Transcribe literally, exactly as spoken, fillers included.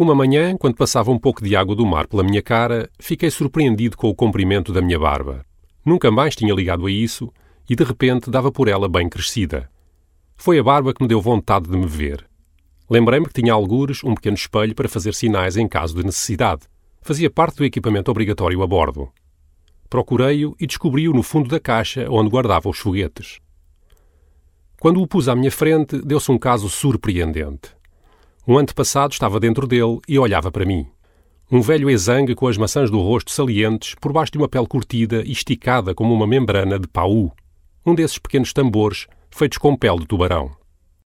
Uma manhã, quando passava um pouco de água do mar pela minha cara, fiquei surpreendido com o comprimento da minha barba. Nunca mais tinha ligado a isso e, de repente, dava por ela bem crescida. Foi a barba que me deu vontade de me ver. Lembrei-me que tinha algures um pequeno espelho para fazer sinais em caso de necessidade. Fazia parte do equipamento obrigatório a bordo. Procurei-o e descobri-o no fundo da caixa onde guardava os foguetes. Quando o pus à minha frente, deu-se um caso surpreendente. Um antepassado estava dentro dele e olhava para mim. Um velho exangue com as maçãs do rosto salientes por baixo de uma pele curtida e esticada como uma membrana de paú. Um desses pequenos tambores feitos com pele de tubarão.